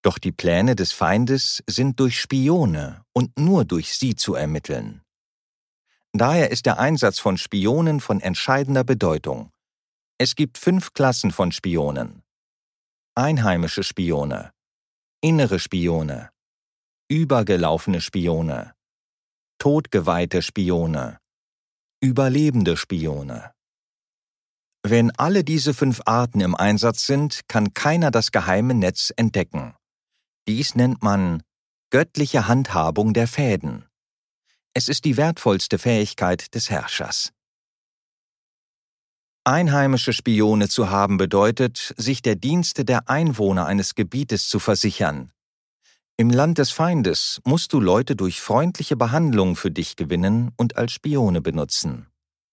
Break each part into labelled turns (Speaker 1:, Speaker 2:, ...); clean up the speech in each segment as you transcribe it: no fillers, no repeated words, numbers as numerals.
Speaker 1: Doch die Pläne des Feindes sind durch Spione und nur durch sie zu ermitteln. Daher ist der Einsatz von Spionen von entscheidender Bedeutung. Es gibt 5 Klassen von Spionen: einheimische Spione, innere Spione, übergelaufene Spione, todgeweihte Spione, überlebende Spione. Wenn alle diese 5 Arten im Einsatz sind, kann keiner das geheime Netz entdecken. Dies nennt man göttliche Handhabung der Fäden. Es ist die wertvollste Fähigkeit des Herrschers. Einheimische Spione zu haben bedeutet, sich der Dienste der Einwohner eines Gebietes zu versichern. Im Land des Feindes musst du Leute durch freundliche Behandlung für dich gewinnen und als Spione benutzen.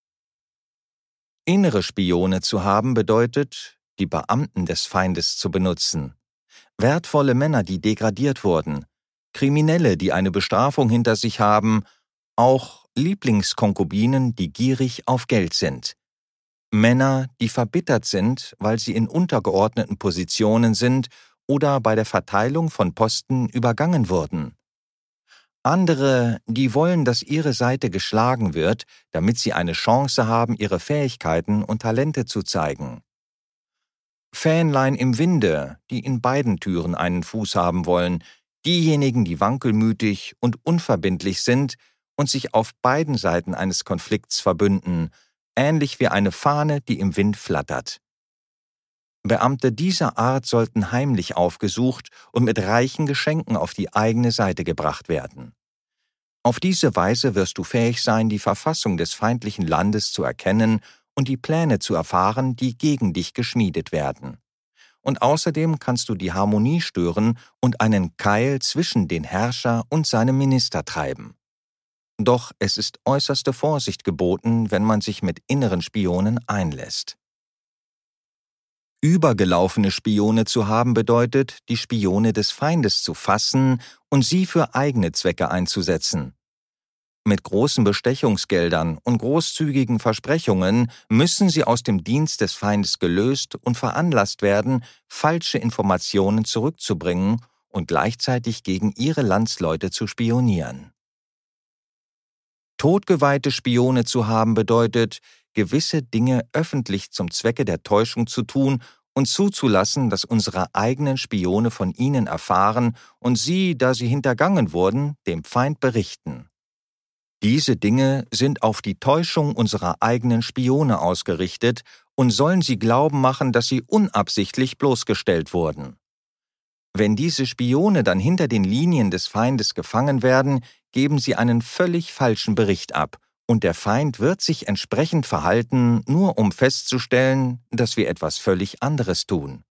Speaker 1: Innere Spione zu haben bedeutet, die Beamten des Feindes zu benutzen. Wertvolle Männer, die degradiert wurden, Kriminelle, die eine Bestrafung hinter sich haben, auch Lieblingskonkubinen, die gierig auf Geld sind. Männer, die verbittert sind, weil sie in untergeordneten Positionen sind oder bei der Verteilung von Posten übergangen wurden. Andere, die wollen, dass ihre Seite geschlagen wird, damit sie eine Chance haben, ihre Fähigkeiten und Talente zu zeigen. Fähnlein im Winde, die in beiden Türen einen Fuß haben wollen, diejenigen, die wankelmütig und unverbindlich sind und sich auf beiden Seiten eines Konflikts verbünden, ähnlich wie eine Fahne, die im Wind flattert. Beamte dieser Art sollten heimlich aufgesucht und mit reichen Geschenken auf die eigene Seite gebracht werden. Auf diese Weise wirst du fähig sein, die Verfassung des feindlichen Landes zu erkennen und die Pläne zu erfahren, die gegen dich geschmiedet werden. Und außerdem kannst du die Harmonie stören und einen Keil zwischen den Herrscher und seinem Minister treiben. Doch es ist äußerste Vorsicht geboten, wenn man sich mit inneren Spionen einlässt. Übergelaufene Spione zu haben bedeutet, die Spione des Feindes zu fassen und sie für eigene Zwecke einzusetzen. Mit großen Bestechungsgeldern und großzügigen Versprechungen müssen sie aus dem Dienst des Feindes gelöst und veranlasst werden, falsche Informationen zurückzubringen und gleichzeitig gegen ihre Landsleute zu spionieren. Todgeweihte Spione zu haben bedeutet, gewisse Dinge öffentlich zum Zwecke der Täuschung zu tun und zuzulassen, dass unsere eigenen Spione von ihnen erfahren und sie, da sie hintergangen wurden, dem Feind berichten. Diese Dinge sind auf die Täuschung unserer eigenen Spione ausgerichtet und sollen sie glauben machen, dass sie unabsichtlich bloßgestellt wurden. Wenn diese Spione dann hinter den Linien des Feindes gefangen werden, geben sie einen völlig falschen Bericht ab, und der Feind wird sich entsprechend verhalten, nur um festzustellen, dass wir etwas völlig anderes tun.